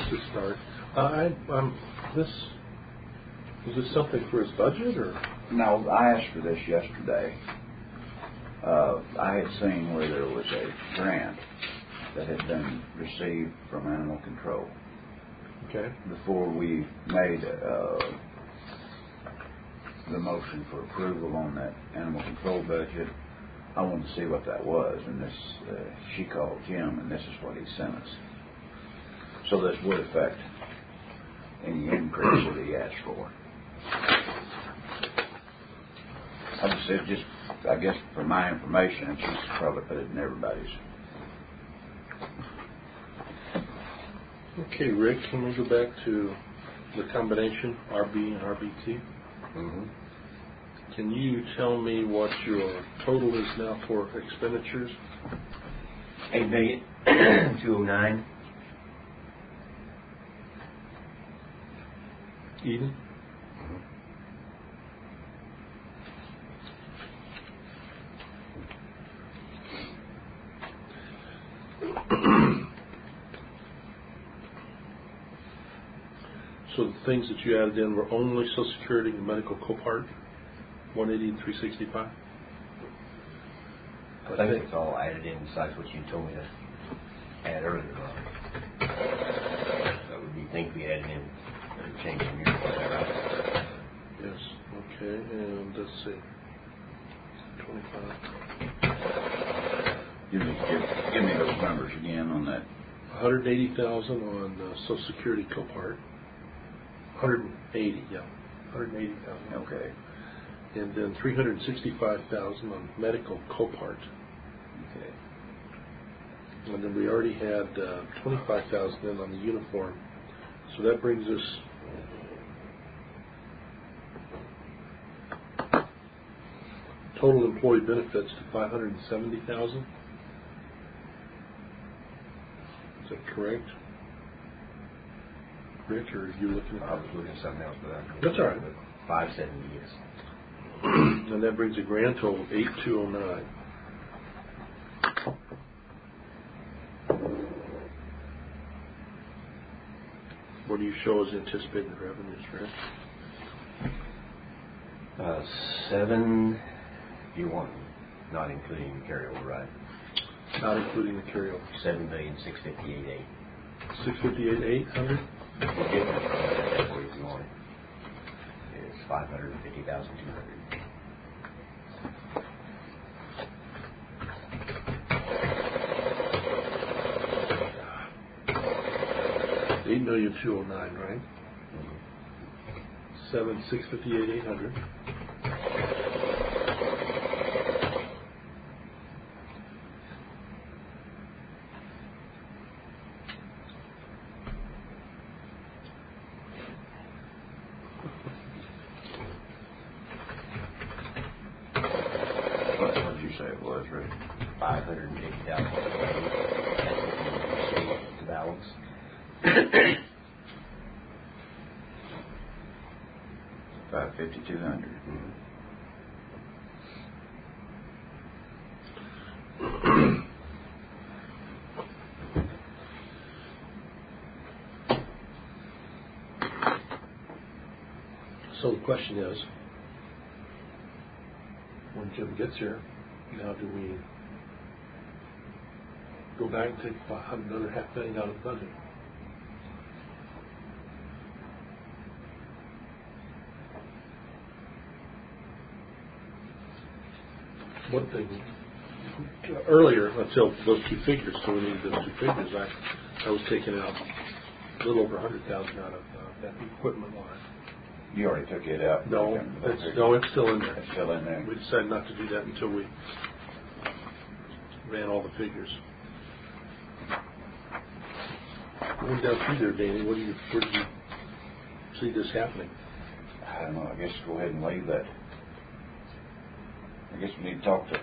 to start. Is this something for his budget or? No, I asked for this yesterday. I had seen where there was a grant that had been received from Animal Control. Okay. Before we made the motion for approval on that Animal Control budget, I wanted to see what that was, and this she called Jim, and this is what he sent us. So this would affect any increase that he asked for. I just said, I guess for my information, and she's probably put it in everybody's. Okay, Rick, can we go back to the combination RB and RBT? Mm-hmm. Can you tell me what your total is now for expenditures? $8,209,000. Eden? So the things that you added in were only Social Security and medical copart, 180 and 365? I think it's all added in besides what you told me to add earlier on. That would be things we added in and changed from your point, right? Yes, okay, and let's see. 25. Give me those numbers again on that. 180,000 on Social Security copart. 180, yeah, 180,000. Okay. And then 365,000 on medical copart. Okay. And then we already had 25,000 in on the uniform. So that brings us total employee benefits to 570,000. Is that correct? Rich, or are you looking at? I was looking at something else, but That's all right. 570, yes. And that brings a grand total of 8,209. What do you show as anticipated revenues, Rich? 7,1, not including carryover, right? Not including the carryover. 7,658,800. 658,800. The difference from that for you if you want it is 550,200. $8,209,000, right? 7,658,800. What did you say it was, Rick? 550,000 to balance. 550,200. So the question is, when Jim gets here, now do we go back and take another $500,000 out of the budget? One thing, earlier, until those two figures, so we needed those two figures, I was taking out a little over $100,000 out of that equipment line. You already took it out. No, it's still in there. It's still in there. We decided not to do that until we ran all the figures. Going down through there, Danny, where did you see this happening? I don't know. I guess go ahead and leave that. I guess we need to talk to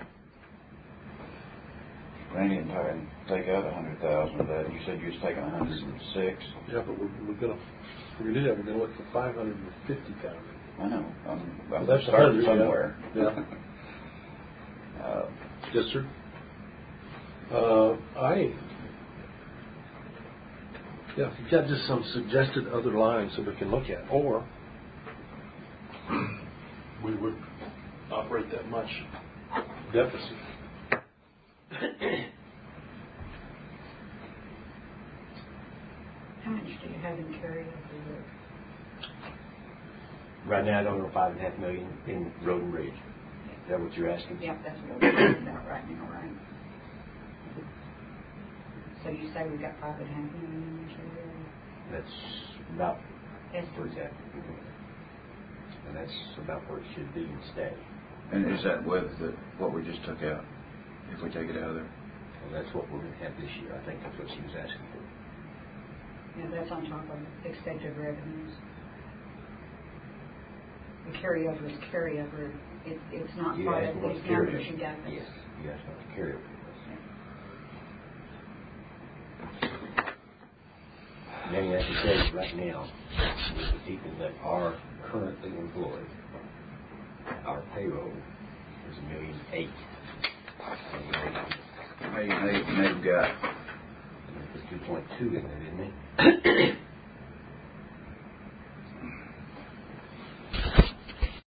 Randy and take out 100,000 of that. You said you was taking 106. Yeah, but we're gonna do that. We're gonna look for 550,000. I know. I'm that's starting 100, somewhere. Yeah. Yes, sir. Yeah, if you've got just some suggested other lines that we can look at, or we would operate that much deficit. How much do you have in carryover? Right now, I don't know, $5.5 million in road and bridge. Is that what you're asking? Yep, that's what we're talking about right now, right? So you say we've got $5.5 million in carryover? That's about Yes. where it's at. And that's about where it should be and stay. And is that with what we just took out? If we take it out of there? And that's what we're going to have this year. I think that's what she was asking for. Yeah, that's on top of expected revenues. The carryover is carryover. It's not You part asked of what these the numbers carryover. you gave us. Yes, you asked what the carryover was. Then you have to say right now, with the people that are currently employed, our payroll is $1.8 million. And they've got And there's 2.2 in there, didn't they?